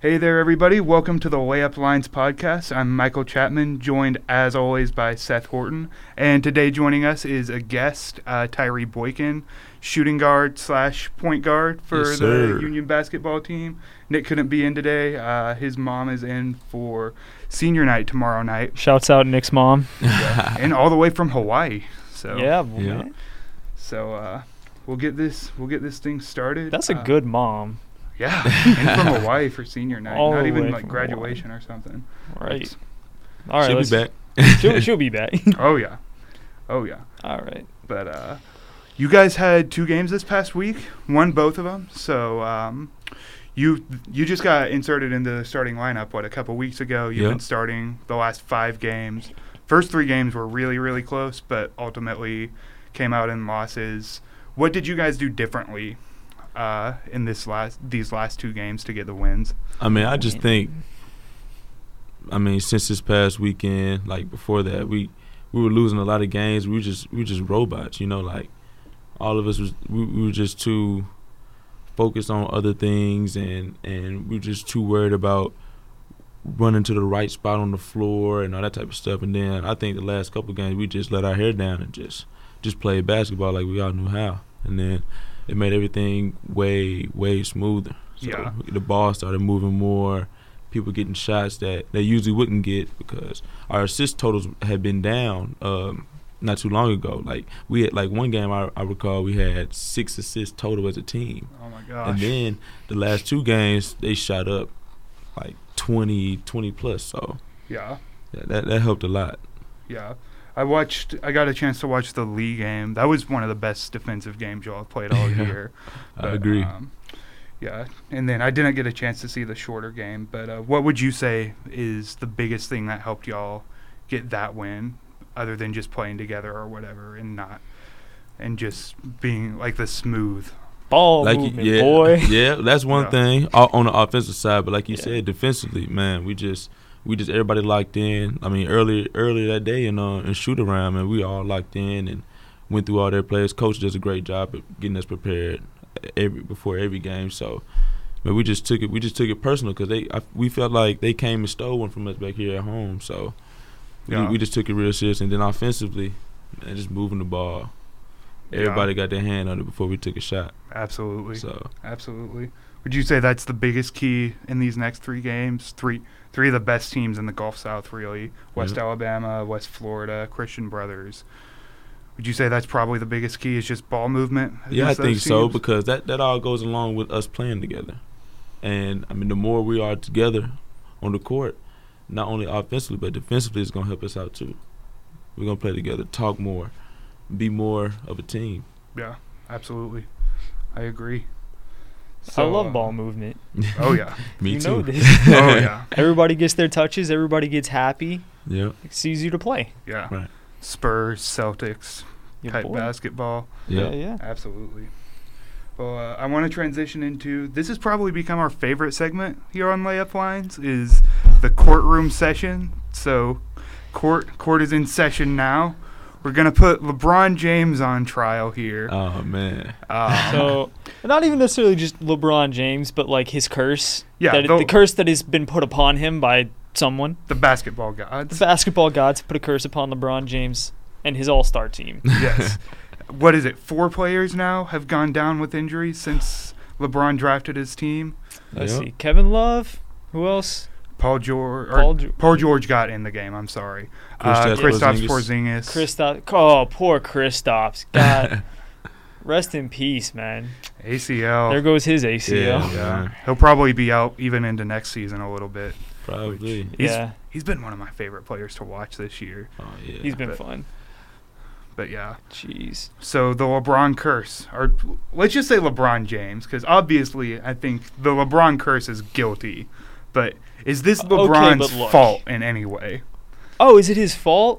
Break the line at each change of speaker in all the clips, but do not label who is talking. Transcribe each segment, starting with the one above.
Hey there, everybody. Welcome to the Layup Lines podcast. I'm Michael Chapman, joined, as always, by Seth Horton. And today joining us is a guest, Tyree Boykin, shooting guard / point guard for the Union basketball team. Nick couldn't be in today. His mom is in for senior night tomorrow night.
Shouts out Nick's mom.
Yeah. And all the way from Hawaii. So
yeah.
So we'll get this thing started.
That's a good mom.
Yeah, and from Hawaii for senior night.
All
Not
the
even
way
like
from
graduation or something.
Right. All right.
She'll be back.
She'll be back.
Oh yeah. All
right.
But you guys had 2 games this past week. Won both of them. So you just got inserted into the starting lineup a couple weeks ago. You've been starting the last 5 games. First 3 games were really, really close, but ultimately came out in losses. What did you guys do differently in these last 2 games to get the wins?
I mean, I just think, since this past weekend, like before that, we were losing a lot of games. We were just robots, like all of us we were just too focused on other things, and we were just too worried about running to the right spot on the floor and all that type of stuff. And then I think the last couple of games we just let our hair down and just played basketball like we all knew how. And then it made everything way, way smoother. So the ball started moving more, people getting shots that they usually wouldn't get because our assist totals had been down not too long ago. Like we had one game I recall we had 6 assists total as a team.
Oh my gosh.
And then the last 2 games they shot up like 20 plus. So that helped a lot.
Yeah. I got a chance to watch the Lee game. That was one of the best defensive games y'all have played all year.
I agree.
And then I didn't get a chance to see the shorter game. But what would you say is the biggest thing that helped y'all get that win, other than just playing together or whatever, and just being like the smooth
ball movement, boy?
Yeah, that's one thing on the offensive side. But like you said, defensively, man, we just everybody locked in. I mean, earlier that day in shoot around, man, we all locked in and went through all their plays. Coach does a great job at getting us prepared before every game. So, man, we just took it personal because we felt like they came and stole one from us back here at home. So, we just took it real serious. And then offensively, man, just moving the ball. Everybody got their hand on it before we took a shot.
Absolutely.
So
absolutely. Would you say that's the biggest key in these next 3 games? Three of the best teams in the Gulf South, really. West Alabama, West Florida, Christian Brothers. Would you say that's probably the biggest key is just ball movement?
Yeah, I think so because that all goes along with us playing together. And, the more we are together on the court, not only offensively but defensively, it's going to help us out too. We're going to play together, talk more, be more of a team.
Yeah, absolutely. I agree.
So, I love ball movement.
Oh, yeah.
Me too.
Know this.
Oh, yeah.
Everybody gets their touches. Everybody gets happy.
Yeah.
It's easier to play.
Yeah.
Right.
Spurs, Celtics, type basketball.
Yeah.
Absolutely. Well, I want to transition into – this has probably become our favorite segment here on Layup Lines is the courtroom session. So court is in session now. We're going to put LeBron James on trial here.
Oh, man.
So, not even necessarily just LeBron James, but like his curse.
Yeah.
The curse that has been put upon him by someone.
The basketball gods.
The basketball gods put a curse upon LeBron James and his all-star team.
Yes. What is it? 4 players now have gone down with injuries since LeBron drafted his team.
Let's see. Kevin Love. Who else?
Paul George got in the game. I'm sorry. Kristaps Porzingis.
Oh, poor Kristaps. God, rest in peace, man.
ACL.
There goes his ACL.
Yeah. He'll probably be out even into next season a little bit.
Probably.
He's been one of my favorite players to watch this year.
Oh yeah.
He's been fun.
But yeah.
Jeez.
So the LeBron curse, or let's just say LeBron James, because obviously I think the LeBron curse is guilty. But is this LeBron's fault in any way?
Oh, is it his fault?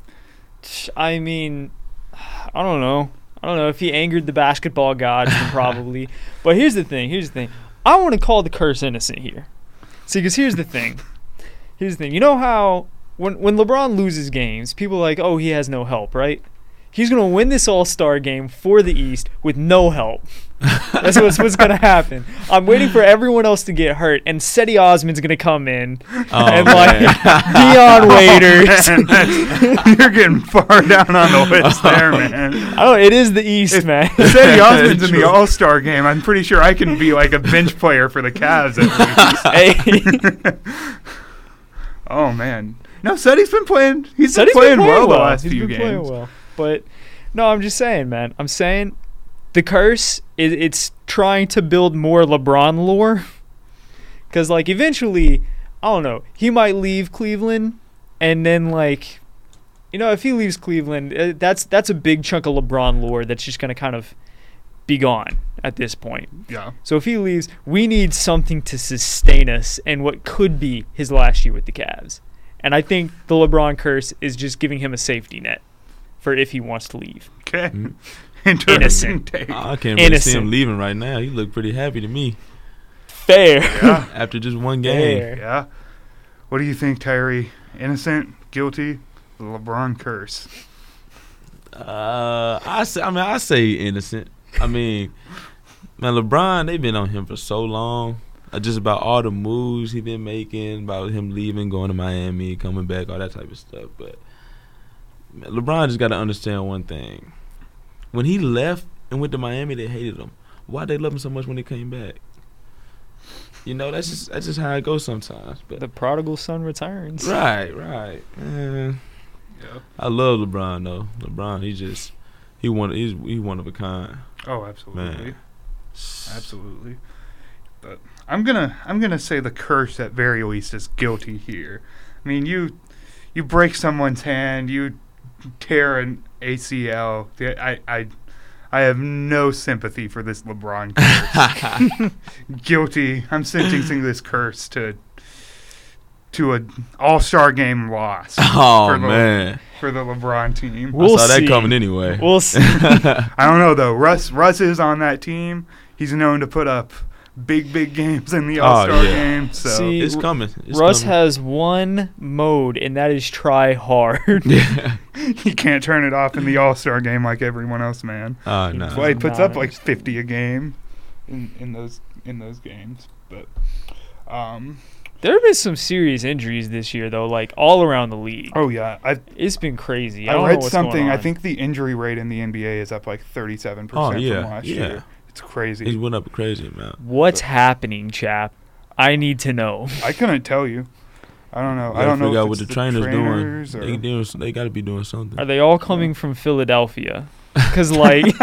I don't know. I don't know if he angered the basketball gods, then probably. But here's the thing. I want to call the curse innocent here. See, because here's the thing. You know how when LeBron loses games, people are like, oh, he has no help, right? He's going to win this All-Star game for the East with no help. That's what's going to happen. I'm waiting for everyone else to get hurt, and Cedi Osman's going to come in. And, Dion Waiters.
You're getting far down on the list there, man.
It is the East, man.
Cedi Osman's in the All-Star game. I'm pretty sure I can be like a bench player for the Cavs at least.
Hey.
Oh, man. No, Cedi's been playing. He's been playing well the last few games.
Playing well. But, no, I'm just saying, man. I'm saying the curse, it's trying to build more LeBron lore. Because, eventually, I don't know, he might leave Cleveland. And then, if he leaves Cleveland, that's a big chunk of LeBron lore that's just going to kind of be gone at this point.
Yeah.
So if he leaves, we need something to sustain us in what could be his last year with the Cavs. And I think the LeBron curse is just giving him a safety net for if he wants to leave.
Okay. Interesting take.
I can't really see him leaving right now. He looked pretty happy to me.
Fair.
Yeah.
After just one game.
Fair.
Yeah. What do you think, Tyree? Innocent? Guilty? The LeBron curse?
I say innocent. I mean, man, LeBron, they've been on him for so long. Just about all the moves he been making, about him leaving, going to Miami, coming back, all that type of stuff. But man, LeBron just got to understand one thing. When he left and went to Miami, they hated him. Why they love him so much when he came back? That's just how it goes sometimes. But
the prodigal son returns.
Right. Man.
Yeah.
I love LeBron though. LeBron, he's one of a kind.
Oh, absolutely.
Man.
Absolutely. But I'm gonna say the curse at very least is guilty here. I mean, you break someone's hand, you tear an ACL. I have no sympathy for this LeBron curse. Guilty. I'm sentencing this curse to an All-Star game loss.
Oh, man.
For the LeBron team.
We'll
I saw
see.
that coming anyway.
We'll see.
I don't know, though. Russ is on that team. He's known to put up big games in the All-Star game. So
See,
it's coming.
Russ has one mode, and that is try hard.
He can't turn it off in the All-Star game like everyone else, man.
No.
That's why he puts up like 50 a game in those games. But
there have been some serious injuries this year, though, all around the league.
oh yeah,
It's been crazy.
I
don't know
read
what's
something.
going
I
on.
think the injury rate in the NBA is up like 37%
Oh, yeah,
from last
yeah.
year. It's crazy.
He went up crazy, man.
What's happening, chap? I need to know.
I couldn't tell you. I don't know.
I
I don't know
figure
if
out what
it's
the trainers
doing.
doing. They got to be doing something.
Are they all coming from Philadelphia? Because,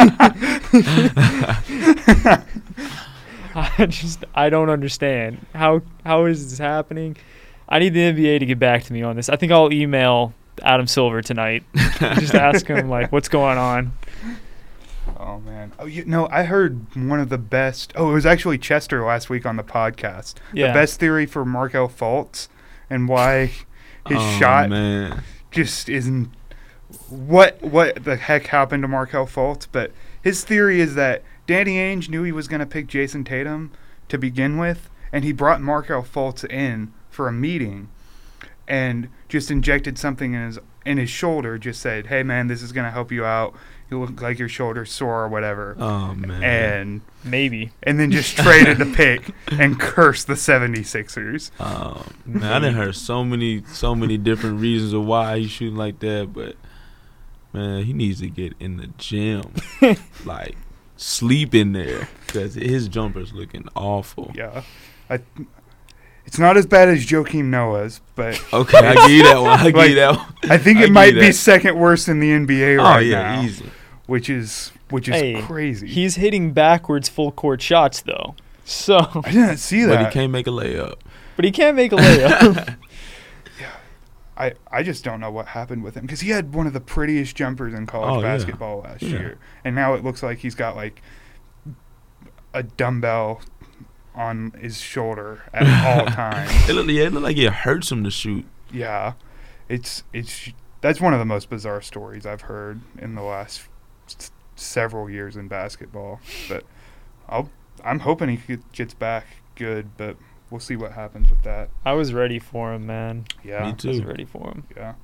I don't understand. How is this happening? I need the NBA to get back to me on this. I think I'll email Adam Silver tonight. Just ask him, what's going on.
Oh, man. Oh, I heard one of the best. Oh, it was actually Chester last week on the podcast.
Yeah.
The best theory for Markelle Fultz and why his shot just isn't. What the heck happened to Markelle Fultz? But his theory is that Danny Ainge knew he was going to pick Jason Tatum to begin with, and he brought Markelle Fultz in for a meeting and just injected something in his shoulder, just said, hey, man, this is going to help you out. You look like your shoulder's sore or whatever.
Oh, man.
And
maybe.
And then just traded the pick and cursed the 76ers.
Oh, man, I done heard so many different reasons of why he's shooting like that, but, man, he needs to get in the gym. Sleep in there because his jumper's looking awful.
Yeah. It's not as bad as Joakim Noah's, but
okay, I give you that one.
I think it might be second worst in the NBA right now.
Easy.
Which is crazy.
He's hitting backwards full court shots though. So
I didn't see that.
But he can't make a layup.
But he can't make a layup.
Yeah. I just don't know what happened with him because he had one of the prettiest jumpers in college basketball last year, and now it looks like he's got like a dumbbell on his shoulder at all times.
It looked like it hurts him to shoot.
Yeah, it's that's one of the most bizarre stories I've heard in the last several years in basketball. But I'm hoping he gets back good, but we'll see what happens with that.
I was ready for him, man.
Yeah,
me too.
I was ready for him.
Yeah,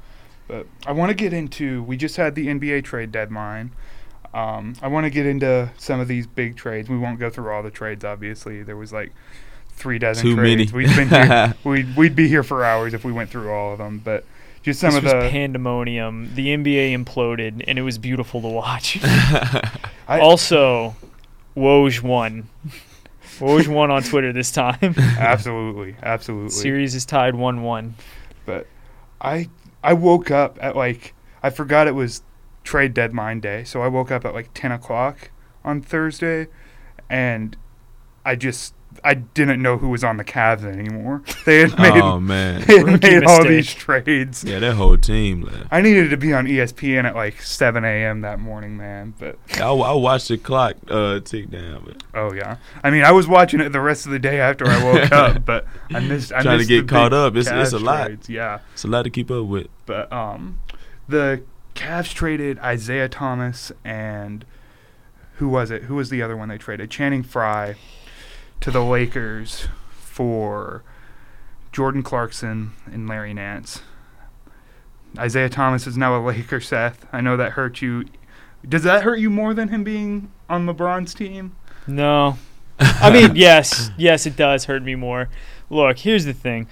But I want to get into. We just had the NBA trade deadline. I want to get into some of these big trades. We won't go through all the trades. Obviously, there was like 3 dozen
Too
trades.
many.
We've been here. We'd be here for hours if we went through all of them. But just some
this
of
was
the
pandemonium. The NBA imploded, and it was beautiful to watch.
I-
Also, Woj won. Woj won on Twitter this time.
absolutely.
Series is tied 1-1.
But I woke up at like, I forgot it was trade deadline day, so I woke up at like 10 o'clock on Thursday, and I didn't know who was on the Cavs anymore. They had made,
Oh man.
they had
Rookie
made all
mistake.
these trades.
Yeah, that whole team left.
I needed to be on ESPN at like 7 a.m. that morning, man. But
I watched the clock tick down, but
oh yeah, I mean I was watching it the rest of the day after I woke up, but I missed
trying to
the
get caught
big
up. It's
Cavs
a lot.
trades. Yeah.
It's a lot to keep up with.
But the Cavs traded Isaiah Thomas and who was it? Who was the other one they traded? Channing Frye to the Lakers for Jordan Clarkson and Larry Nance. Isaiah Thomas is now a Laker, Seth. I know that hurt you. Does that hurt you more than him being on LeBron's team?
No. I mean, yes, it does hurt me more. Look, here's the thing.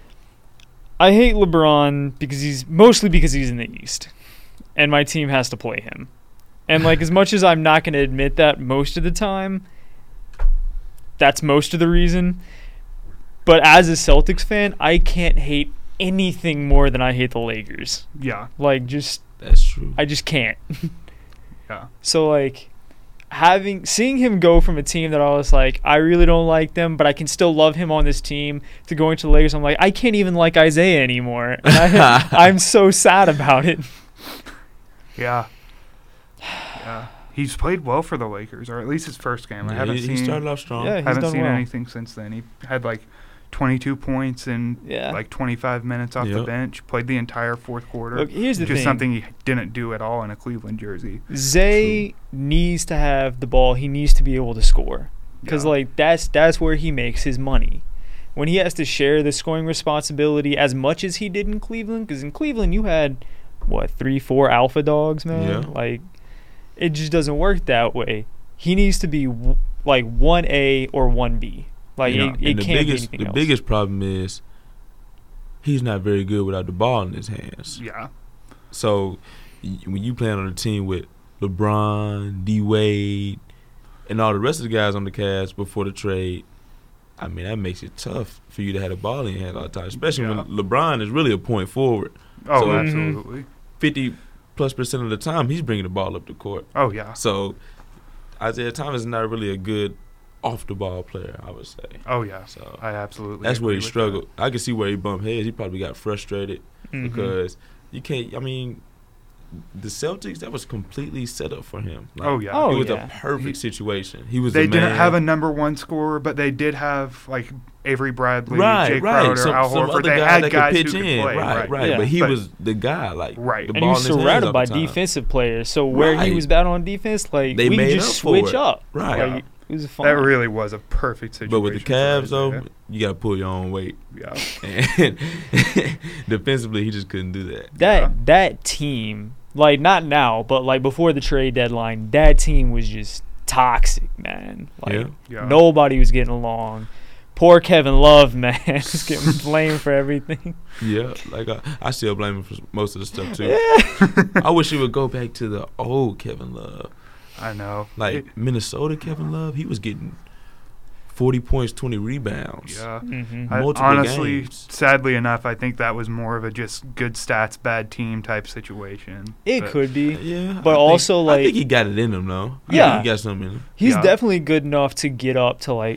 I hate LeBron because he's in the East, and my team has to play him. And like, as much as I'm not going to admit that most of the time, that's most of the reason. But as a Celtics fan, I can't hate anything more than I hate the Lakers.
Yeah.
Like,
That's true.
I just can't.
Yeah.
So like, seeing him go from a team that I was like, I really don't like them, but I can still love him on this team, to going to the Lakers, I'm like, I can't even like Isaiah anymore. And I'm so sad about it.
Yeah. Yeah. He's played well for the Lakers, or at least his first game. I
Yeah,
haven't
he
seen
started off strong.
Yeah, he's
haven't
done
seen
well.
anything since then. He had like 22 points in
Yeah.
like 25 minutes off the
Yep.
bench. Played the entire fourth quarter.
Look, here's the
Just
thing.
something he didn't do at all in a Cleveland jersey.
Zay needs to have the ball. He needs to be able to score, because
Yeah.
like that's where he makes his money. When he has to share the scoring responsibility as much as he did in Cleveland, because in Cleveland you had 3-4 alpha dogs, man.
Yeah.
Like, it just doesn't work that way. He needs to be like 1A or 1B. Like,
Yeah.
it
And
can't be anything
the
else.
biggest problem is he's not very good without the ball in his hands.
Yeah.
So when you playing on a team with LeBron, D Wade, and all the rest of the guys on the Cavs before the trade, I mean, that makes it tough for you to have the ball in your hand all the time, especially when LeBron is really a point forward.
Oh,
So-
absolutely.
50+% of the time, he's bringing the ball up the court.
Oh, yeah.
So Isaiah Thomas is not really a good off-the-ball player, I would say.
Oh, yeah.
So
I absolutely
that's where
agree
he
with
struggled. I could see where he bumped heads. He probably got frustrated
Mhm.
because you can't. I mean, the Celtics, that was completely set up for him.
that. Oh, yeah.
Oh,
it was
yeah.
a perfect situation. He was.
They
the man.
didn't have a number one scorer, but they did have like Avery Bradley,
right,
Jay
right.
Crowder,
Some
Al Horford.
other
They
guy
had
that
guys
could
who
pitch
could
in.
play.
Right.
Yeah.
But he
But-
was the guy. Like
Right.
the
And he
ball
was
in his hands
surrounded
all
by
the time.
defensive players. So where he
Right.
was bad on defense, like,
They
we
made
could just
up for
switch
it.
up.
Right.
Like, it was fun.
That really was a perfect situation.
But with the
for
Cavs, though,
Isaiah.
you got to pull your own weight.
Yeah.
And defensively, he just couldn't do that.
That team, like, not now, but like before the trade deadline, that team was just toxic, man. Like,
Yeah.
Yeah.
nobody was getting along. Poor Kevin Love, man, was getting blamed for everything.
Yeah, like I still blame him for most of the stuff too.
Yeah.
I wish he would go back to the old Kevin Love,
I know.
like Minnesota Kevin Love. He was getting 40 points, 20 rebounds.
Yeah.
Mhm.
Multiple
Honestly,
games.
sadly enough, I think that was more of a just good stats, bad team type situation.
It
But-
could be.
Yeah,
But
I
also,
think,
like-
I think he got it in him though. I
Yeah.
think he got something in him.
He's
Yeah.
definitely good enough to get up to, like,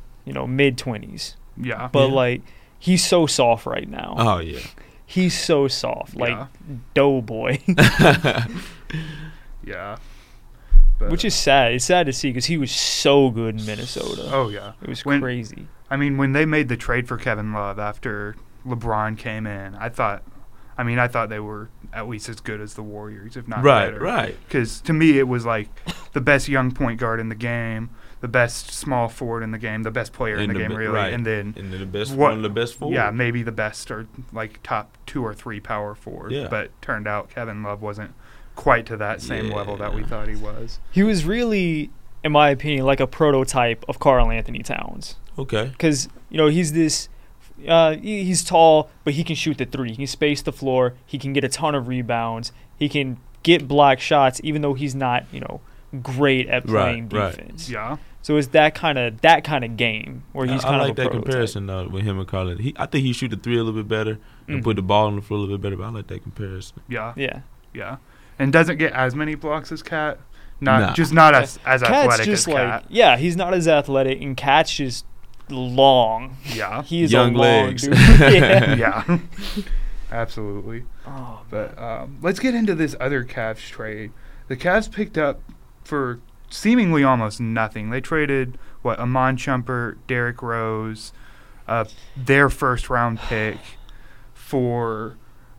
mid-20s.
Yeah.
But,
Yeah.
like, he's so soft right now.
Oh yeah.
He's so soft. Like,
Yeah.
doughboy.
Yeah. But,
Which is sad. It's sad to see because he was so good in Minnesota.
Oh, yeah.
It was
When-
crazy.
I mean, when they made the trade for Kevin Love after LeBron came in, I thought they were at least as good as the Warriors, if not
right,
better.
right.
Because to me, it was like the best young point guard in the game, the best small forward in the game, the best player in the game, really,
right.
and then
the best one of the best forward.
Yeah, maybe the best or like top 2 or 3 power forward.
Yeah.
But turned out Kevin Love wasn't quite to that same level that we thought he was.
He was really, in my opinion, like a prototype of Karl Anthony Towns.
Okay.
Because he's this. He's tall, but he can shoot the three. He can space the floor. He can get a ton of rebounds. He can get block shots, even though he's not, great at playing defense.
Yeah.
So it's that kind of game where he's kind of a
like that
prototype.
comparison though with him and Karl. I think he shoot the three a little bit better and put the ball on the floor a little bit better. But I like that comparison.
Yeah.
Yeah.
Yeah. And doesn't get as many blocks as Kat. Not as
Cat's
athletic
just
as Kat.
he's not as athletic, and Cat's just long.
Yeah.
He is
young
a long
legs.
dude. Yeah.
Yeah. Absolutely.
Oh,
But let's get into this other Cavs trade. The Cavs picked up for seemingly almost nothing. They traded, Amon Shumpert, Derrick Rose, their first-round pick for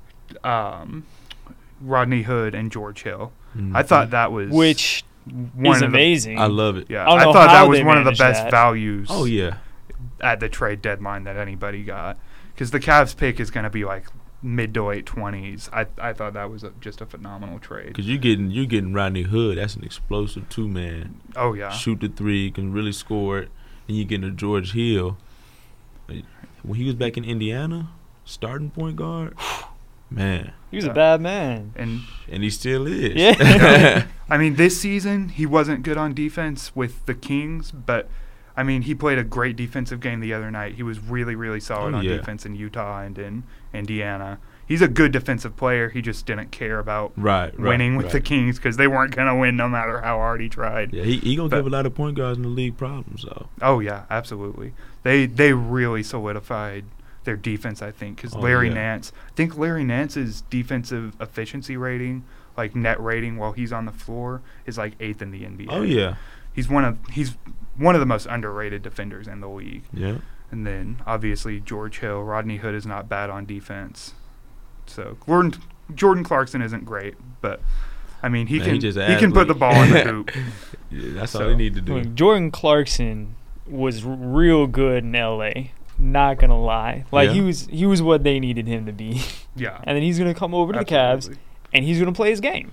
Rodney Hood and George Hill.
Mm-hmm.
I thought that was
which
one
is
of
amazing.
I love it.
Yeah,
I don't
I
know
thought
how
that was
they
one of the
managed
best
that.
values.
Oh yeah.
At the trade deadline that anybody got, because the Cavs pick is going to be like mid to late 20s. I thought that was just a phenomenal trade.
Because you're getting Rodney Hood. That's an explosive 2-man.
Oh yeah,
Shoot the three, can really score it, and you getting a George Hill. When he was back in Indiana, starting point guard, man,
He was a bad man.
and
he still is.
Yeah.
I mean, this season he wasn't good on defense with the Kings, but I mean, he played a great defensive game the other night. He was really, really solid on defense in Utah and in Indiana. He's a good defensive player. He just didn't care about winning with the Kings because they weren't going to win no matter how hard he tried.
Yeah, he gonna give a lot of point guards in the league problems though.
Oh yeah, absolutely. They really solidified their defense, I think, because Larry Nance. I think Larry Nance's defensive efficiency rating, like net rating while he's on the floor, is like 8th in the NBA.
Oh yeah.
He's one of the most underrated defenders in the league.
Yeah.
And then obviously George Hill, Rodney Hood is not bad on defense. So Jordan Clarkson isn't great, but I mean he can put the ball in the hoop.
Yeah, that's all they need to do.
Look, Jordan Clarkson was real good in LA. Not gonna lie, he was what they needed him to be.
Yeah.
And then he's gonna come over to the Cavs and he's gonna play his game.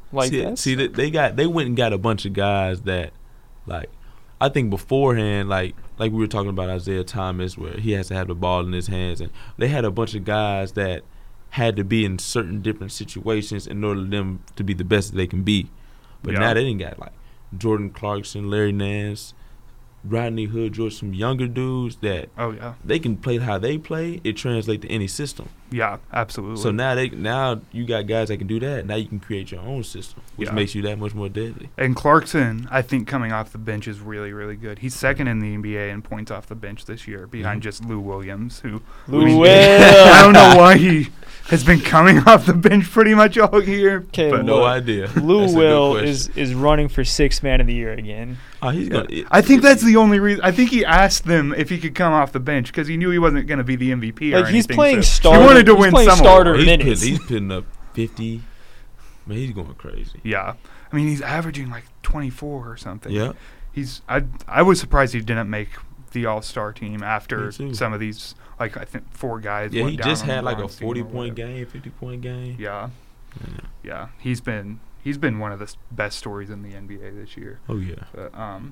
They went and got a bunch of guys that, like, I think beforehand, like we were talking about Isaiah Thomas, where he has to have the ball in his hands, and they had a bunch of guys that had to be in certain different situations in order for them to be the best that they can be. But now they didn't got like Jordan Clarkson, Larry Nance, Rodney Hood, some younger dudes that they can play how they play. It translates to any system.
Yeah, absolutely.
So now you got guys that can do that. Now you can create your own system, which makes you that much more deadly.
And Clarkson, I think, coming off the bench is really, really good. He's second in the NBA in points off the bench this year, behind just Lou Williams, who I don't know why he has been coming off the bench pretty much all year.
But no idea.
Lou Will is running for 6th man of the year again.
Oh, he's gonna.
I think that's the only reason. I think he asked them if he could come off the bench because he knew he wasn't going to be the MVP.
Like,
or
he's
anything,
playing
so
starter.
He wanted to win some
starter minutes.
He's putting up 50. Man, he's going crazy.
Yeah, I mean he's averaging like 24 or something.
Yeah.
I was surprised he didn't make the All-Star team after some of these. Like I think 4 guys.
Yeah,
went
he
down
just
on
had
the
like a
Bronx team
40-point game, 50-point game.
Yeah. He's been one of the best stories in the NBA this year.
Oh yeah.
But,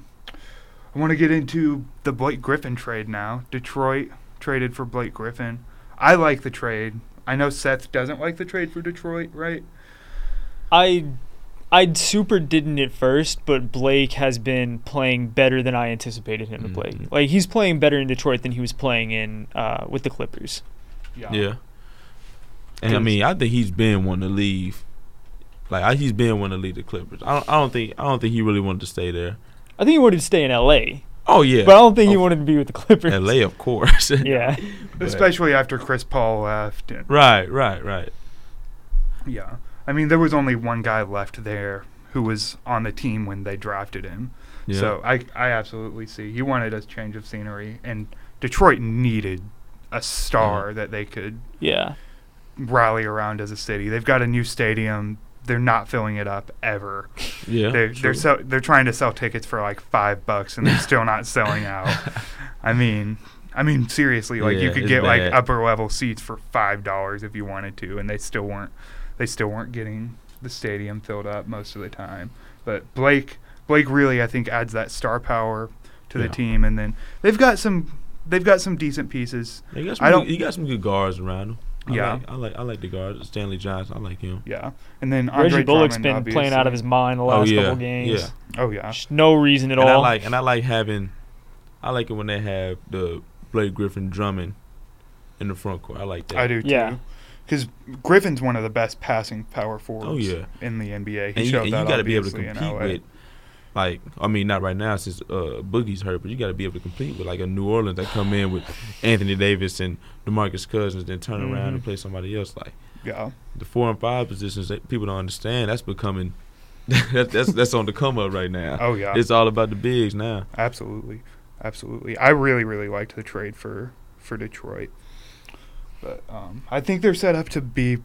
I want to get into the Blake Griffin trade now. Detroit traded for Blake Griffin. I like the trade. I know Seth doesn't like the trade for Detroit, right?
I super didn't at first, but Blake has been playing better than I anticipated him to play. Like, he's playing better in Detroit than he was playing in with the Clippers.
Yeah. And I mean, I think he's been wanting to leave. Like, he's been wanting to leave the Clippers. I don't think he really wanted to stay there.
I think he wanted to stay in LA.
Oh yeah.
But I don't think he wanted to be with the Clippers.
LA, of course.
Yeah.
Especially after Chris Paul left.
Right.
Yeah. I mean, there was only one guy left there who was on the team when they drafted him. Yeah. So I absolutely see. He wanted a change of scenery, and Detroit needed a star that they could rally around as a city. They've got a new stadium. they're not filling it up ever.
Yeah,
They're trying to sell tickets for like $5 and they're still not selling out. I mean seriously, like you could get like upper level seats for $5 if you wanted to, and they still weren't getting the stadium filled up most of the time. But Blake really, I think, adds that star power to the team, and then they've got some decent pieces.
He got some good guards around him. I like the guards. Stanley Johnson, I like him.
Yeah, and then
Reggie Bullock's
Drummond,
been playing out of his mind the last couple games.
Yeah.
Oh yeah.
Just no reason at all.
I like it when they have the Blake Griffin Drummond in the front court. I like that.
I do too. Yeah. Because Griffin's one of the best passing power forwards in the NBA.
You got to be able to compete with, like, I mean, not right now since Boogie's hurt, but you got to be able to compete with like a New Orleans that come in with Anthony Davis and DeMarcus Cousins, then turn around and play somebody else. Like, the 4 and 5 positions that people don't understand. That's becoming that's on the come up right now.
Oh yeah,
it's all about the bigs now.
Absolutely. I really liked the trade for Detroit. But I think they're set up to be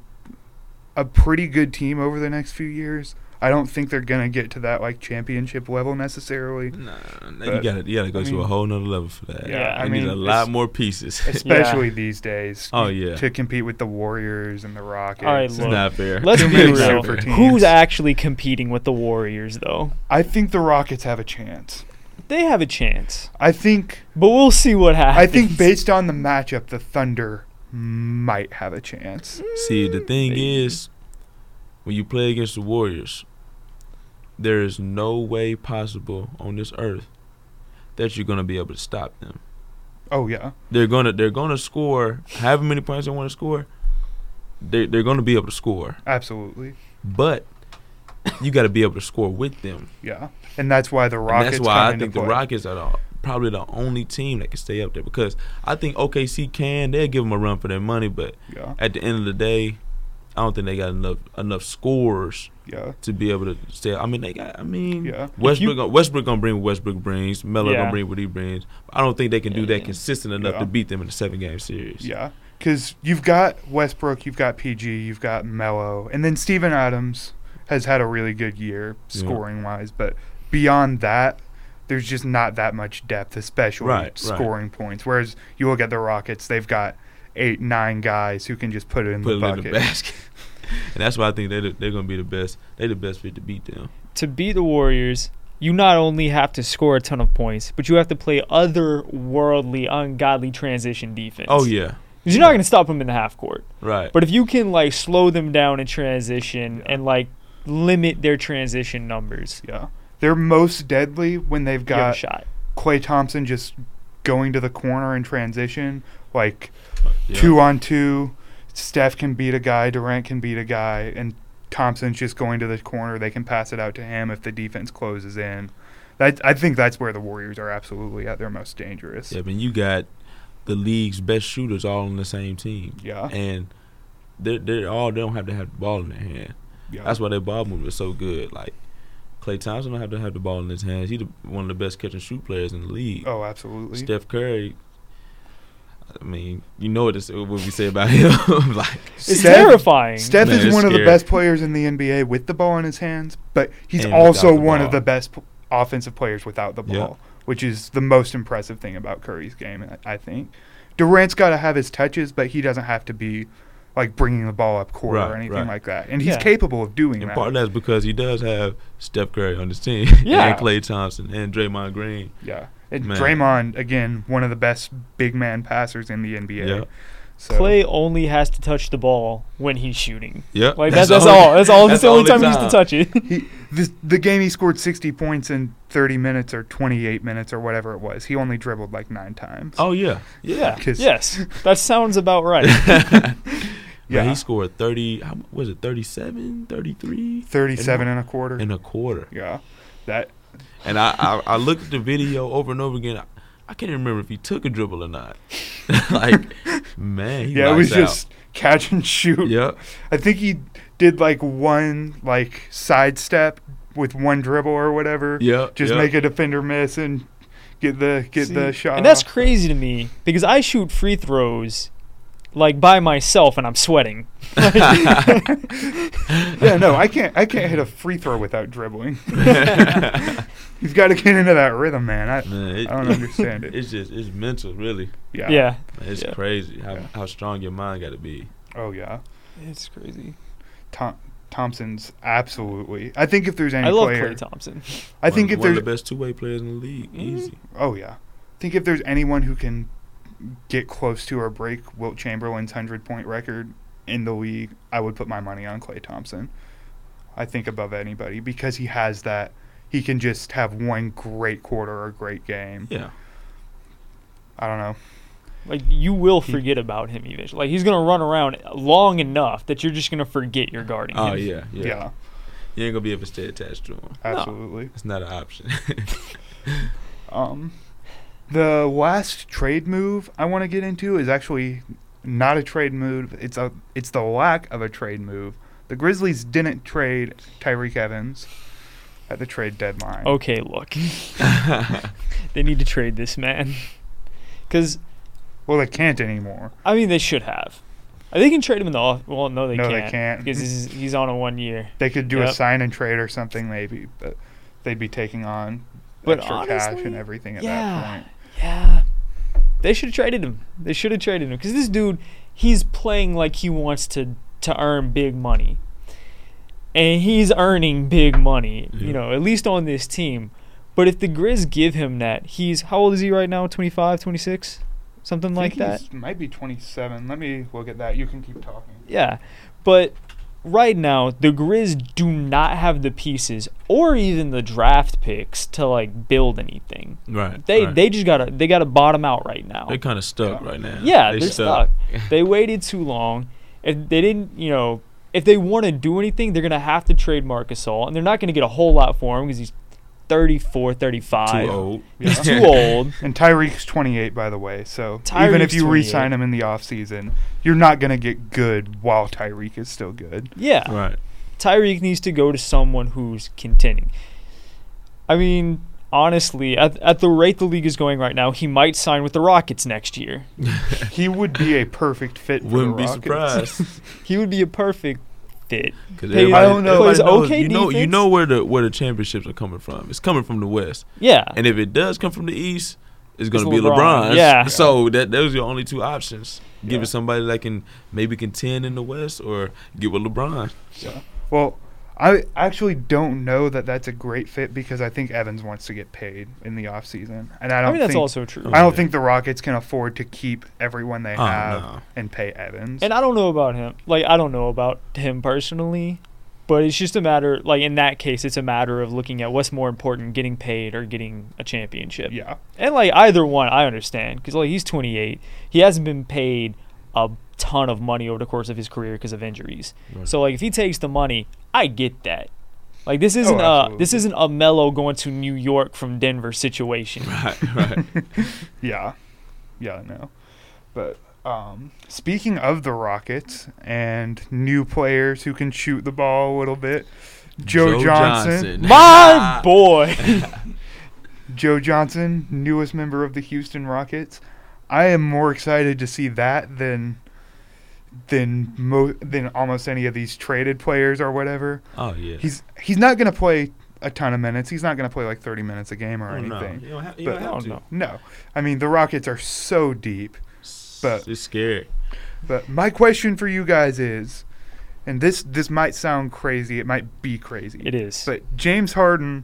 a pretty good team over the next few years. I don't think they're gonna get to that like championship level necessarily.
Nah, you gotta go to a whole nother level for that.
Yeah,
need a lot more pieces,
especially these days.
Oh yeah,
to compete with the Warriors and the Rockets.
All right,
it's not fair.
Let's be real. Who's actually competing with the Warriors, though?
I think the Rockets have a chance.
They have a chance.
I think,
but we'll see what happens.
I think based on the matchup, the Thunder might have a chance.
See, the thing is, when you play against the Warriors, there is no way possible on this earth that you're gonna be able to stop them.
Oh yeah,
they're gonna score however many points they want to score. They're gonna be able to score.
Absolutely.
But you got to be able to score with them.
Yeah, and that's why the Rockets.
And that's why I think the Rockets are probably the only team that can stay up there, because I think OKC they'll give them a run for their money, but at the end of the day, I don't think they got enough scores to be able to stay. I mean, Westbrook gonna bring what Westbrook brings. Melo gonna bring what he brings. I don't think they can do that consistent enough to beat them in a 7-game series.
Yeah, because you've got Westbrook, you've got PG, you've got Melo, and then Steven Adams has had a really good year scoring wise, but beyond that, there's just not that much depth, especially scoring points. Whereas you look at the Rockets, they've got 8-9 guys who can just put it in the bucket.
In the basket. And that's why I think they're going to be the best. They're the best fit to beat them.
To beat the Warriors, you not only have to score a ton of points, but you have to play otherworldly, ungodly transition defense.
Oh, yeah.
Because you're not going to stop them in the half court.
Right.
But if you can, like, slow them down in transition and, like, limit their transition numbers.
Yeah. They're most deadly when they've got Klay Thompson just going to the corner in transition, like 2-on-2. Steph can beat a guy, Durant can beat a guy, and Thompson's just going to the corner. They can pass it out to him if the defense closes in. I think that's where the Warriors are absolutely at their most dangerous.
Yeah, but you got the league's best shooters all on the same team.
Yeah.
And they don't have to have the ball in their hand. Yeah. That's why their ball movement is so good. Like, Klay Thompson don't have to have the ball in his hands. He's one of the best catch and shoot players in the league.
Oh, absolutely.
Steph Curry, I mean, you know what we say about him. Like,
it's terrifying.
Steph is one of the best players in the NBA with the ball in his hands, but he's also one of the best offensive players without the ball, which is the most impressive thing about Curry's game, I think. Durant's got to have his touches, but he doesn't have to be like bringing the ball up court or anything like that. And he's capable of doing that.
And part of that's because he does have Steph Curry on his team. And Klay Thompson and Draymond Green.
Yeah. And Draymond, again, one of the best big man passers in the NBA.
Yeah.
So. Klay only has to touch the ball when he's shooting.
Yeah.
Like that's all. That's all. That's the only time he has to touch it.
The game he scored 60 points in 30 minutes or 28 minutes or whatever it was. He only dribbled like 9 times.
Oh, yeah.
Yeah. Yes. That sounds about right.
Yeah, he scored 30, how was it, 37, 33?
37 and a quarter.
In a quarter.
Yeah.
And I looked at the video over and over again. I can't even remember if he took a dribble or not. Like, man, he
it was just catch and shoot.
Yeah.
I think he did like one like sidestep with one dribble or whatever.
Yeah.
Just make a defender miss and get the shot.
And that's crazy to me because I shoot free throws like by myself and I'm sweating.
Yeah, no, I can't hit a free throw without dribbling. You've got to get into that rhythm, man. I don't understand it.
It's mental, really.
Yeah.
Yeah.
It's crazy how strong your mind got to be.
Oh yeah.
It's crazy.
Thompson's absolutely. I think if there's any
I love
player,
Klay Thompson.
I think if
one of
there's
the best two-way players in the league, easy.
Oh yeah. I think if there's anyone who can get close to or break Wilt Chamberlain's 100-point record in the league, I would put my money on Klay Thompson. I think above anybody because he has that. He can just have one great quarter or great game.
Yeah.
I don't know.
Like, you will forget about him eventually. Like, he's going to run around long enough that you're just going to forget you're guarding him.
Oh, yeah.
Yeah.
You ain't going to be able to stay attached to him.
Absolutely.
It's not an option.
The last trade move I want to get into is actually not a trade move. It's the lack of a trade move. The Grizzlies didn't trade Tyreke Evans at the trade deadline.
Okay, look. They need to trade this man. Because,
Well, they can't anymore.
I mean, they should have. They can trade him in the off. Well, no, they
No,
can't.
they can't.
Because he's on a 1 year.
They could do a
Yep.
sign and trade or something maybe, but they'd be taking on
But
extra cash
honestly,
and everything at
yeah.
that point.
Yeah. They should have traded him. They should have traded him. Because this dude, he's playing like he wants to earn big money. And he's earning big money, at least on this team. But if the Grizz give him that, how old is he right now? 25, 26? Something like that?
He might be 27. Let me look at that. You can keep talking.
Yeah. But right now, the Grizz do not have the pieces or even the draft picks to, like, build anything.
Right.
They just gotta bottom out right now.
They're kind of stuck right now.
Yeah, they're stuck. They waited too long. If they didn't, if they want to do anything, they're going to have to trade Marc Gasol, and they're not going to get a whole lot for him because he's 34, 35.
Too old.
He's too old.
And Tyreek's 28, by the way. So
Tyreek's
even if you
28.
re-sign him in the offseason, you're not going to get good while Tyreke is still good.
Yeah.
Right.
Tyreek needs to go to someone who's contending. I mean, honestly, at the rate the league is going right now, he might sign with the Rockets next year.
He would be a perfect fit for
Wouldn't
the
be
Rockets.
surprised.
He would be a perfect fit.
Because
Hey,
I don't know.
Plays
knows,
okay
you know
defense.
where the championships are coming from. It's coming from the West.
Yeah.
And if it does come from the East, it's going
It's
to be
LeBron.
LeBron.
Yeah.
So those are your only two options. Give
Yeah.
it somebody that can maybe contend in the West or get with LeBron.
Yeah. Well, I actually don't know that that's a great fit because I think Evans wants to get paid in the offseason. And I don't
that's
think
also true.
I don't think the Rockets can afford to keep everyone they
Oh,
have
no.
and pay Evans.
And I don't know about him. Like, I don't know about him personally, but it's just a matter, like, in that case, it's a matter of looking at what's more important, getting paid or getting a championship.
Yeah.
And, like, either one, I understand. Because, like, he's 28. He hasn't been paid a ton of money over the course of his career because of injuries.
Right.
So, like, if he takes the money, I get that. Like, this isn't
absolutely.
a Melo going to New York from Denver situation.
Right.
Yeah. Yeah, no. But speaking of the Rockets and new players who can shoot the ball a little bit, Joe Johnson.
My boy.
Joe Johnson, newest member of the Houston Rockets. I am more excited to see that than almost any of these traded players or whatever.
Oh, yeah.
He's not going to play a ton of minutes. He's not going to play like 30 minutes a game or anything.
No. You don't have
But-
to.
No. I mean, the Rockets are so deep. But
It's scary.
But my question for you guys is, and this might sound crazy, it might be crazy.
It is.
But James Harden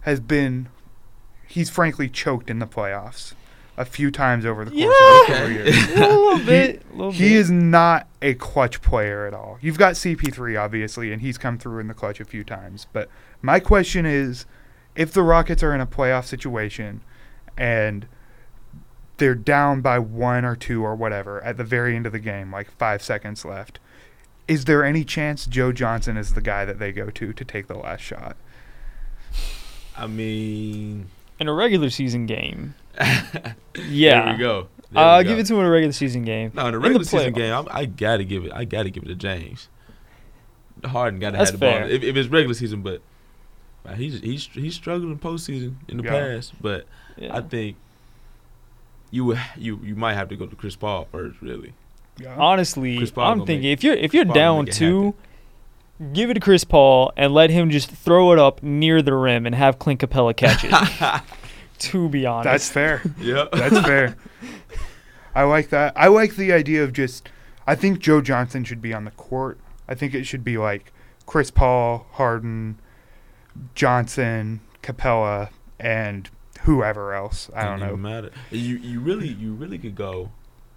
he's frankly choked in the playoffs a few times over the course of his 4 years.
a little bit.
He is not a clutch player at all. You've got CP3, obviously, and he's come through in the clutch a few times. But my question is, if the Rockets are in a playoff situation and they're down by 1 or 2 or whatever at the very end of the game, like 5 seconds left, is there any chance Joe Johnson is the guy that they go to take the last shot?
I mean,
in a regular season game.
There
Yeah.
you go.
I'll give it to him in a regular season game.
No, in a regular season
playoffs.
game, I gotta give it to James. Harden gotta
That's
have the ball
fair.
if it's regular season, but he's struggled in postseason in the past. But
Yeah.
I think you might have to go to Chris Paul first, really.
Yeah.
Honestly,
Chris Paul
I'm
gonna
thinking
make-
if you're
Paul
down
make it
2, give it to Chris Paul and let him just throw it up near the rim and have Clint Capella catch it. To be honest,
That's fair.
Yep.
That's fair. I like that. I like the idea of just. I think Joe Johnson should be on the court. I think it should be like Chris Paul, Harden, Johnson, Capella, and whoever else. I don't
Doesn't
know.
even matter. You really could go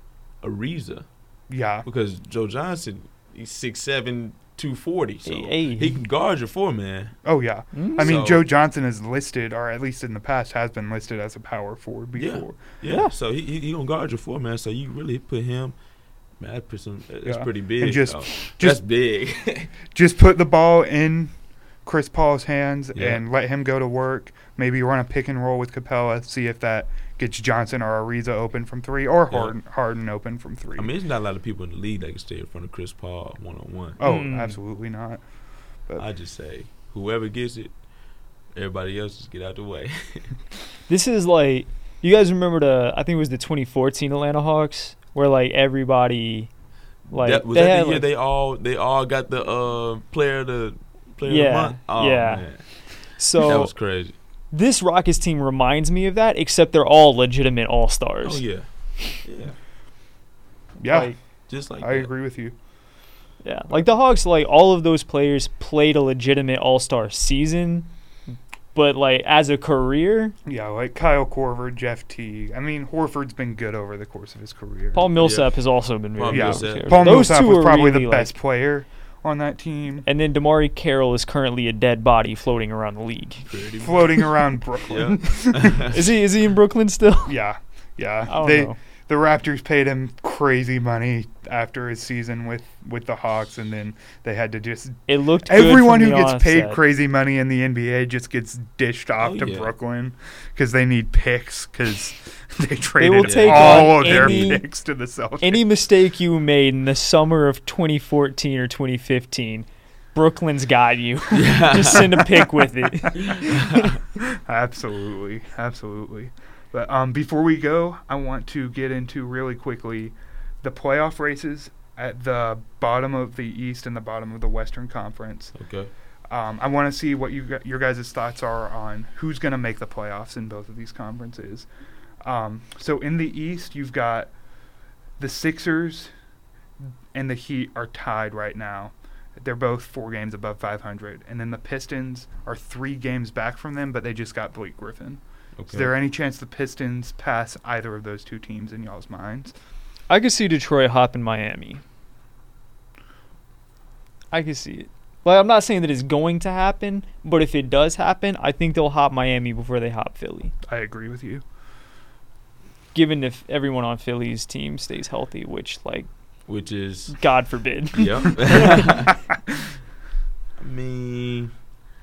Ariza
Yeah.
because Joe Johnson, he's 6'7", 240, so
Hey.
he can guard your 4-man.
Oh yeah.
Mm.
I mean,
So-
Joe Johnson is listed, or at least in the past, has been listed as a power forward before.
Yeah. So he gonna guard your 4-man. So you really put him. Man, that's
Yeah.
pretty big.
And just-
though. That's
just-
big.
Just put the ball in Chris Paul's hands
Yeah.
and let him go to work. Maybe run a pick and roll with Capella. See if that gets Johnson or Ariza open from 3, or
Yeah.
Harden open from 3.
I mean, there's not a lot of people in the league that can stay in front of Chris Paul 1-on-1.
oh,
Mm.
absolutely not.
I just say whoever gets it, everybody else just get out the way.
This is like, you guys remember I think it was the 2014 Atlanta Hawks, where like everybody, like
that was
they
that
had,
the year
like-
they all got the player of the
Yeah,
month. Oh,
yeah.
man. that
so
was crazy.
this Rockets team reminds me of that, except they're all legitimate all stars.
Oh yeah, yeah,
Yeah,
Like,
just like
I
that.
agree with you.
yeah, like the Hawks, like all of those players played a legitimate all-star season, but like as a career,
Yeah, like Kyle Korver, Jeff Teague. I mean, Horford's been good over the course of his career.
Paul Millsap has also been
Paul
very
yeah,
good.
Millsap.
Paul
Those
Millsap
two
was
are
probably
really,
the best player on that team.
And then Damari Carroll is currently a dead body floating around the league.
Pretty much.
Floating around Brooklyn.
Yeah.
Is he in Brooklyn still?
Yeah, yeah.
I don't know.
The Raptors paid him crazy money after his season with the Hawks, and then they had to just.
It looked good
Everyone
from
who
the
gets paid
onset.
crazy money in the NBA just gets dished off
Oh,
to
yeah.
Brooklyn because they need picks because they
will
traded
take
all
on
of their
any-
picks to the Celtics.
Any mistake you made in the summer of 2014 or 2015, Brooklyn's got you. Just send a pick with it.
Absolutely, absolutely. But before we go, I want to get into really quickly the playoff races at the bottom of the East and the bottom of the Western Conference.
Okay.
I want to see what your guys' thoughts are on who's going to make the playoffs in both of these conferences. So in the East, you've got the Sixers and the Heat are tied right now. They're both 4 games above 500. And then the Pistons are 3 games back from them, but they just got Blake Griffin.
Okay.
Is there any chance the Pistons pass either of those 2 teams in y'all's minds?
I could see Detroit hopping Miami. I could see it. Like, I'm not saying that it's going to happen, but if it does happen, I think they'll hop Miami before they hop Philly.
I agree with you.
Given if everyone on Philly's team stays healthy, which, like,
Which is
God forbid.
yep. I mean,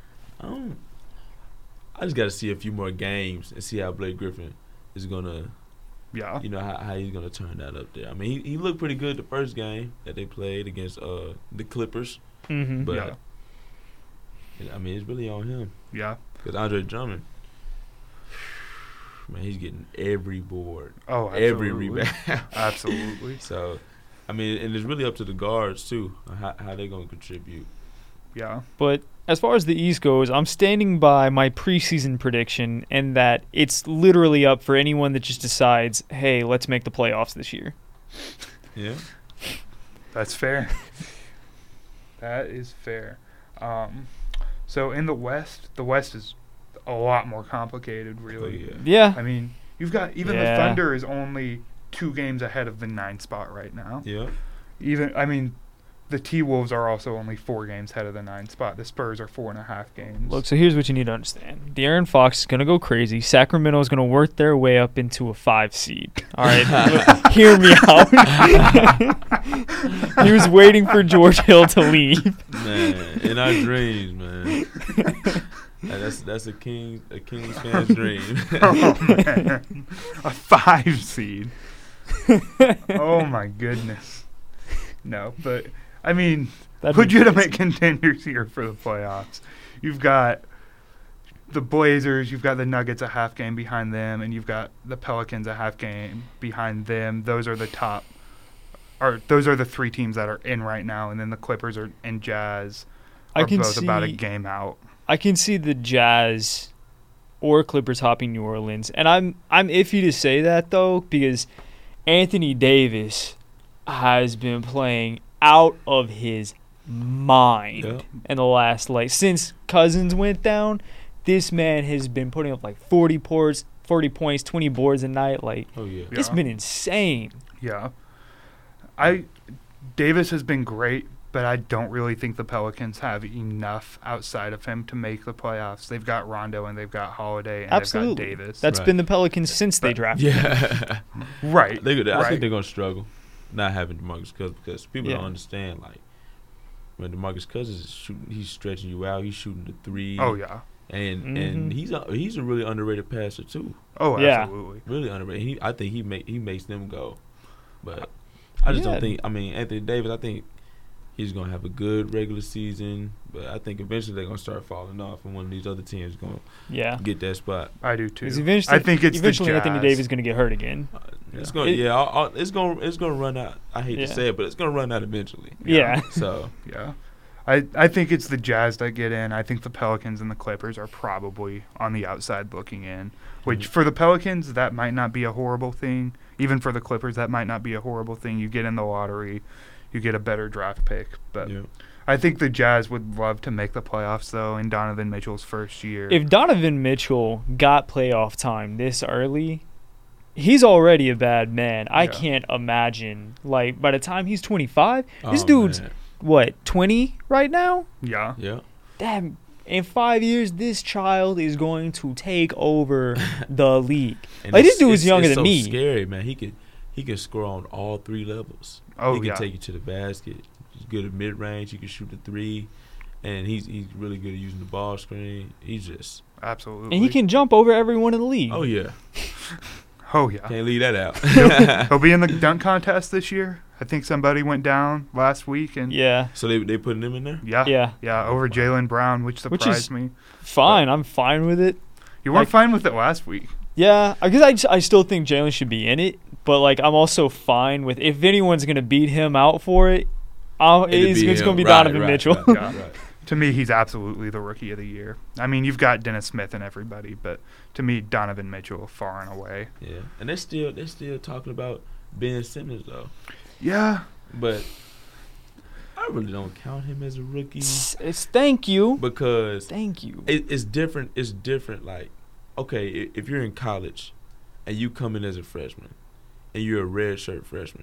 I just got to see a few more games and see how Blake Griffin is gonna,
Yeah.
you know, how he's gonna turn that up there. I mean, he looked pretty good the first game that they played against the Clippers,
Mm-hmm.
but
Yeah.
I mean, it's really on him
Yeah.
because Andre Drummond, man, he's getting every board,
Oh,
every
absolutely.
rebound.
Absolutely.
So, I mean, and it's really up to the guards too, how they're gonna contribute.
Yeah.
But as far as the East goes, I'm standing by my preseason prediction, and that it's literally up for anyone that just decides, hey, let's make the playoffs this year.
Yeah.
That's fair. That is fair. So in the West is a lot more complicated, really.
Oh,
Yeah.
I mean, you've got even the
Yeah.
Thunder is only 2 games ahead of the 9th spot right now.
Yeah.
The T-Wolves are also only 4 games ahead of the 9th spot. The Spurs are 4.5 games.
Look, so here's what you need to understand. De'Aaron Fox is going to go crazy. Sacramento is going to work their way up into a 5 seed. All right? Look, hear me out. He was waiting for George Hill to leave.
Man, in our dreams, man. That's a Kings fan's dream.
Oh, man. A 5 seed. Oh, my goodness. No, but, I mean,
That'd be
legitimate
crazy.
contenders here for the playoffs. You've got the Blazers, you've got the Nuggets a half game behind them, and you've got the Pelicans a half game behind them. Those are the top those are the three teams that are in right now, and then the Clippers and Jazz
I
are
can
both about a
see-
game out.
I can see the Jazz or Clippers hopping New Orleans, and I'm iffy to say that though because Anthony Davis has been playing out of his mind
Yeah.
in the last since Cousins went down. This man has been putting up 40 points, 20 boards a night.
Oh yeah.
It's
Yeah.
been insane.
Yeah. Davis has been great, but I don't really think the Pelicans have enough outside of him to make the playoffs. They've got Rondo and they've got Holiday and
Absolutely.
they've got Davis.
That's
Right.
been the Pelicans since they
But-
drafted him.
Yeah.
right.
I
right.
think they're gonna struggle not having DeMarcus Cousins because people
Yeah.
don't understand when DeMarcus Cousins is shooting, he's stretching you out. He's shooting the three.
Oh, yeah.
And
Mhm.
he's a really underrated passer too.
Oh,
Yeah.
absolutely.
Really underrated. I think he makes them go. But I just
Yeah.
don't think. I mean, Anthony Davis. I think he's gonna have a good regular season, but I think eventually they're gonna start falling off, and one of these other teams gonna
Yeah.
get that spot.
I do too.
'Cause eventually,
I think it's
eventually
the Jazz.
Anthony Davis is going to get hurt again.
It's
Yeah.
gonna it's gonna run out. I hate
Yeah.
to say it, but it's gonna run out eventually.
Yeah.
So
Yeah. I think it's the Jazz that get in. I think the Pelicans and the Clippers are probably on the outside looking in, which for the Pelicans, that might not be a horrible thing. Even for the Clippers, that might not be a horrible thing. You get in the lottery, you get a better draft pick. But
yeah.
I think the Jazz would love to make the playoffs, though, in Donovan Mitchell's first year.
If Donovan Mitchell got playoff time this early, he's already a bad man. I
Yeah.
can't imagine. By the time he's 25, this
Oh,
dude's,
man.
20 right now?
yeah.
Yeah.
Damn. In 5 years, this child is going to take over the league.
And
This
it's-
dude is younger
it's
than
so
me.
Scary, man. He could score on all three levels.
Oh,
he can
yeah.
take you to the basket. He's good at mid range. He can shoot the three, and he's really good at using the ball screen. He's just
Absolutely.
And he can jump over everyone in the league.
oh yeah,
Oh, yeah.
can't leave that out.
He'll be in the dunk contest this year. I think somebody went down last week. And
Yeah.
So they putting him in there.
Yeah.
Yeah.
Over Jaylen Brown, which
Which
surprised
is-
me.
Fine. I'm fine with it.
You weren't
like-
fine with it last week.
Yeah, because I still think Jalen should be in it, but I'm also fine with if anyone's gonna beat him out for it, it's gonna be Donovan Mitchell.
Yeah. To me, he's absolutely the rookie of the year. I mean, you've got Dennis Smith and everybody, but to me, Donovan Mitchell far and away.
Yeah, and they're still talking about Ben Simmons though,
Yeah.
but I really don't count him as a rookie
It's thank you,
because
thank you.
it's different. It's different. Okay, if you're in college and you come in as a freshman and you're a redshirt freshman,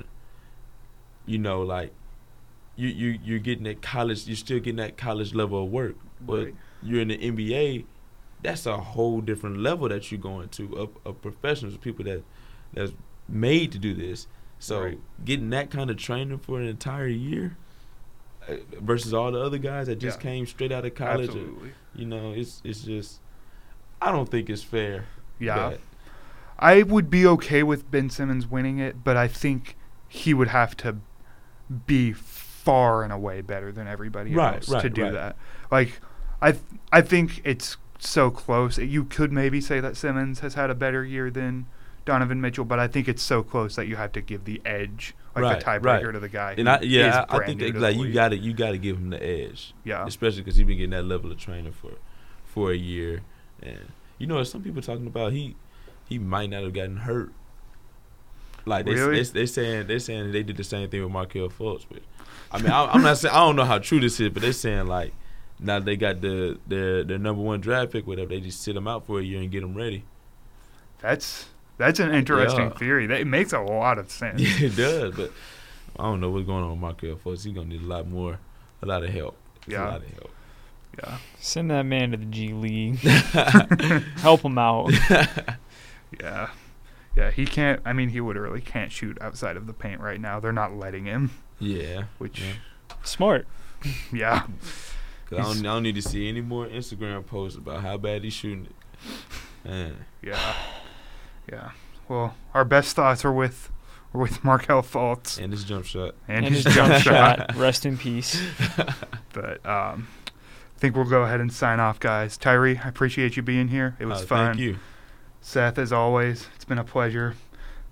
you're getting that college. You're still getting that college level of work, but
Right.
you're in the NBA. That's a whole different level that you're going to of professionals, people that's made to do this. So
Right.
getting that kind of training for an entire year versus all the other guys that just
Yeah.
came straight out of college.
Absolutely.
It's just I don't think it's fair.
Yeah.
but-
I would be okay with Ben Simmons winning it, but I think he would have to be far and away better than everybody
Right,
else
right,
to do
right.
that. I think it's so close. You could maybe say that Simmons has had a better year than Donovan Mitchell, but I think it's so close that you have to give the edge, the
Right,
tiebreaker
right.
to the guy.
and
who
I
is
think
brand new to
like
the
you
league.
got to give him the edge,
Yeah.
especially because he's been getting that level of training for a year, and some people talking about he might not have gotten hurt. Like
Really?
they saying they did the same thing with Markelle Fultz, but I mean I'm not saying I don't know how true this is, but they're saying now they got their number one draft pick, whatever, they just sit him out for a year and get him ready.
That's an interesting
Yeah.
theory. It makes a lot of sense.
Yeah, it does, but I don't know what's going on with Markelle Fultz. He's gonna need a lot of help.
Yeah.
A lot of help.
Yeah.
Send that man to the G League. Help him out.
Yeah. Yeah, he can't. I mean, he literally can't shoot outside of the paint right now. They're not letting him,
Yeah,
which,
yeah.
Smart.
yeah.
'Cause I don't need to see any more Instagram posts about how bad he's shooting it. Man.
Yeah. Yeah. Well, our best thoughts are with Markelle Fultz
And his jump shot.
and his jump shot.
Rest in peace.
But I think we'll go ahead and sign off, guys. Tyree, I appreciate you being here. It was fun.
Thank you.
Seth, as always, it's been a pleasure.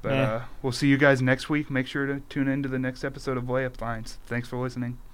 But we'll see you guys next week. Make sure to tune in to the next episode of Layup Lines. Thanks for listening.